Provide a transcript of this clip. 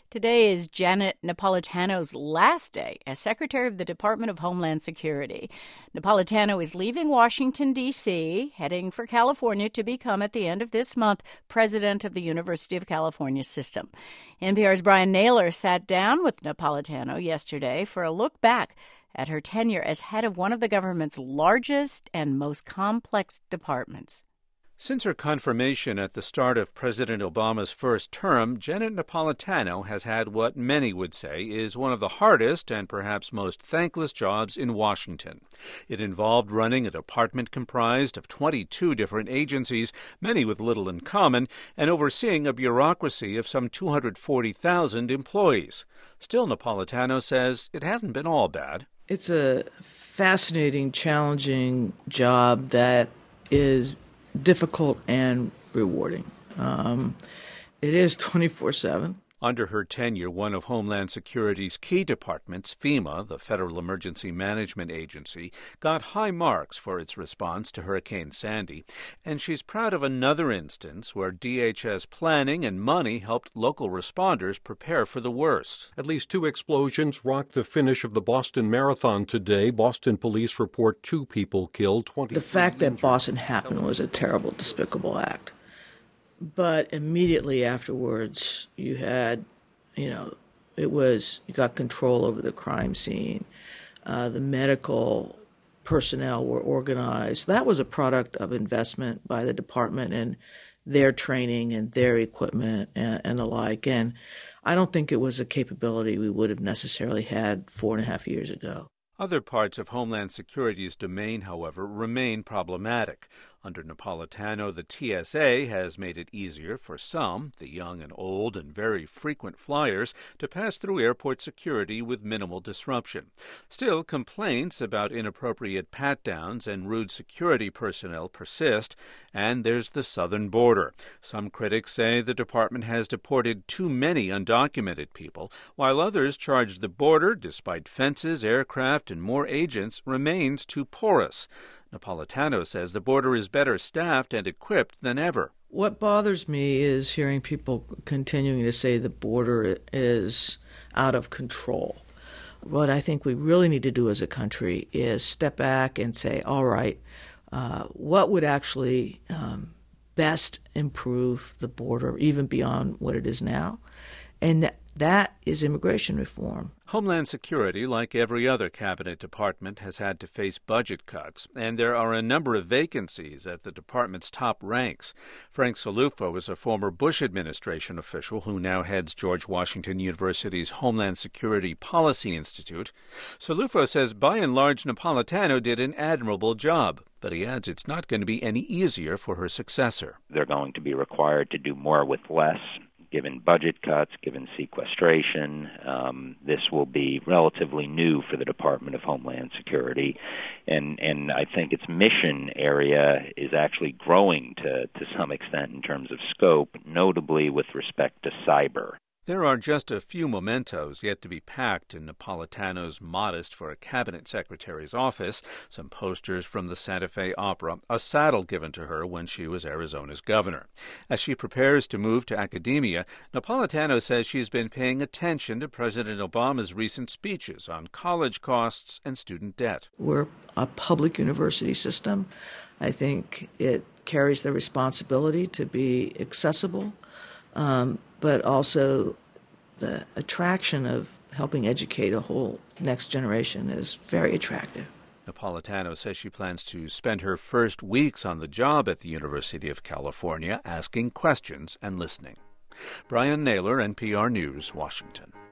Today is Janet Napolitano's last day as Secretary of the Department of Homeland Security. Napolitano is leaving Washington, D.C., heading for California to become, at the end of this month, president of the University of California system. NPR's Brian Naylor sat down with Napolitano yesterday for a look back at her tenure as head of one of the government's largest and most complex departments. Since her confirmation at the start of President Obama's first term, Janet Napolitano has had what many would say is one of the hardest and perhaps most thankless jobs in Washington. It involved running a department comprised of 22 different agencies, many with little in common, and overseeing a bureaucracy of some 240,000 employees. Still, Napolitano says it hasn't been all bad. It's a fascinating, challenging job that is difficult and rewarding. It is 24/7. Under her tenure, one of Homeland Security's key departments, FEMA, the Federal Emergency Management Agency, got high marks for its response to Hurricane Sandy, and she's proud of another instance where DHS planning and money helped local responders prepare for the worst. At least 2 explosions rocked the finish of the Boston Marathon today. Boston police report 2 people killed, 20. The fact that Boston happened was a terrible, despicable act. But immediately afterwards, you had, you got control over the crime scene. The medical personnel were organized. That was a product of investment by the department and their training and their equipment and the like. And I don't think it was a capability we would have necessarily had 4.5 years ago. Other parts of Homeland Security's domain, however, remain problematic. Under Napolitano, the TSA has made it easier for some, the young and old and very frequent flyers, to pass through airport security with minimal disruption. Still, complaints about inappropriate pat-downs and rude security personnel persist, and there's the southern border. Some critics say the department has deported too many undocumented people, while others charge the border, despite fences, aircraft, and more agents, remains too porous. Napolitano says the border is better staffed and equipped than ever. What bothers me is hearing people continuing to say the border is out of control. What I think we really need to do as a country is step back and say, all right, what would actually best improve the border, even beyond what it is now? And that is immigration reform. Homeland Security, like every other cabinet department, has had to face budget cuts, and there are a number of vacancies at the department's top ranks. Frank Cillufo is a former Bush administration official who now heads George Washington University's Homeland Security Policy Institute. Cillufo says by and large Napolitano did an admirable job, but he adds it's not going to be any easier for her successor. They're going to be required to do more with less. Given budget cuts, given sequestration, this will be relatively new for the Department of Homeland Security. And I think its mission area is actually growing to some extent in terms of scope, notably with respect to cyber. There are just a few mementos yet to be packed in Napolitano's modest for a cabinet secretary's office, some posters from the Santa Fe Opera, a saddle given to her when she was Arizona's governor. As she prepares to move to academia, Napolitano says she's been paying attention to President Obama's recent speeches on college costs and student debt. We're a public university system. I think it carries the responsibility to be accessible, but also the attraction of helping educate a whole next generation is very attractive. Napolitano says she plans to spend her first weeks on the job at the University of California asking questions and listening. Brian Naylor, NPR News, Washington.